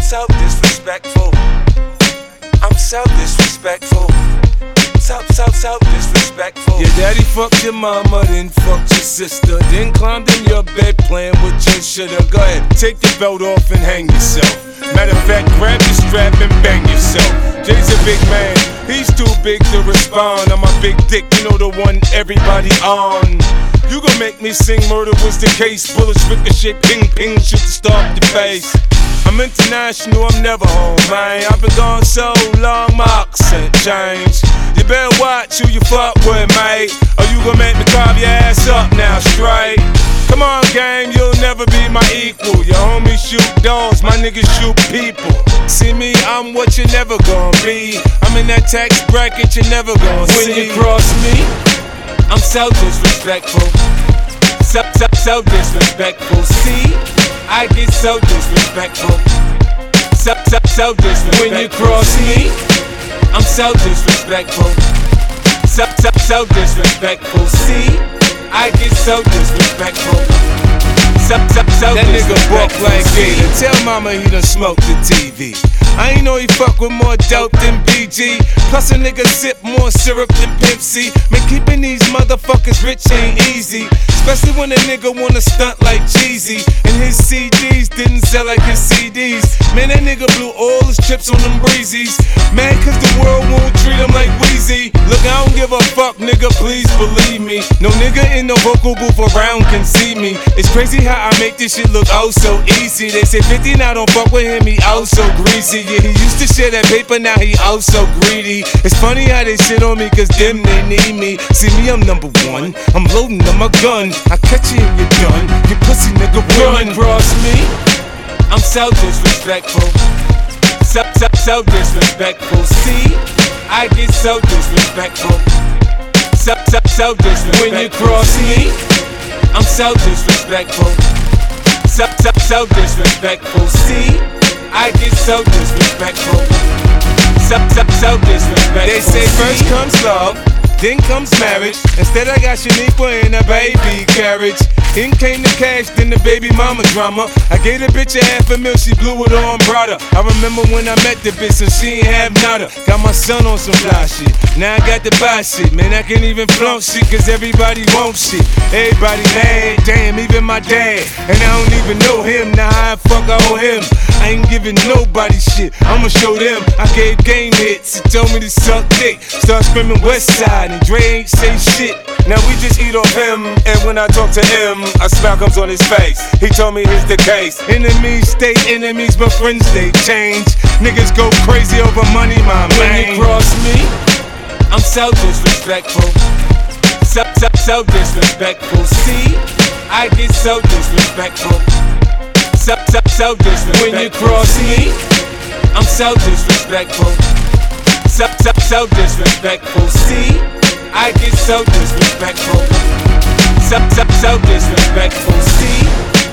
so disrespectful. I'm so disrespectful. So disrespectful. Your daddy fucked your mama, then fucked your sister, then climbed in your bed playing with your shitter. Go ahead, take your belt off and hang yourself. Matter of fact, grab your strap and bang yourself. Jay's a big man, he's too big to respond. I'm a big dick, you know the one everybody on. You gon' make me sing Murder Was the Case. Bullets ricochet, ping ping, shoot to start your face. I'm international, I'm never home, man. I've been gone so long, my accent changed. You better watch who you fuck with, mate, or you gon' make me carve your ass up now straight. Come on, gang, you'll never be my equal. Your homies shoot dogs, my niggas shoot people. See me, I'm what you never gon' be. I'm in that tax bracket you never gon' see. When you cross me, I'm so disrespectful. So disrespectful. See, I get so disrespectful. So disrespectful. When you cross me, I'm so disrespectful. So disrespectful. See, I get so disrespectful. That nigga walk like Gator. Tell mama he done smoked the TV. I ain't know he fuck with more dope than BG. Plus a nigga sip more syrup than Pimp C. Man, keeping these motherfuckers rich ain't easy, especially when a nigga wanna stunt like Jeezy. And his CDs didn't sell like his CDs. Man, that nigga blew all his chips on them breezies. Man, cause the world won't treat him like Weezy. Look, I don't give a fuck, nigga, please believe me. No nigga in the vocal booth around can see me. It's crazy how I make this shit look oh so easy. They say 50 now don't fuck with him, he oh so greasy. Yeah, he used to share that paper, now he oh so greedy. It's funny how they shit on me, cause them they need me. See me, I'm number one, I'm loading up my gun. I catch you and you're done, you pussy nigga run. Cross me, I'm so disrespectful. So disrespectful. See, I get so disrespectful. So disrespectful. When you cross me, I'm so disrespectful. So disrespectful. See, I get so disrespectful. So disrespectful. They say first comes love, then comes marriage. Instead I got Shaniqua in a baby carriage. In came the cash, then the baby mama drama. I gave the bitch a $500,000, she blew it on brother. I remember when I met the bitch and she ain't have nada. Got my son on some fly shit, now I got to buy shit. Man, I can't even flaunt shit cause everybody wants shit. Everybody mad, damn, even my dad. And I don't even know him, now how the fuck I owe him? I ain't giving nobody shit, I'ma show them. I gave game hits, he told me to suck dick. Start screaming West Side and Dre ain't say shit. Now we just eat off him, and when I talk to him, a smile comes on his face. He told me here's the case. Enemies stay enemies, but friends they change. Niggas go crazy over money, my man. When you cross me, I'm so disrespectful. So disrespectful. See, I get so disrespectful. So disrespectful. When you cross me, I'm so disrespectful. So disrespectful. See, I get so disrespectful. So disrespectful. See,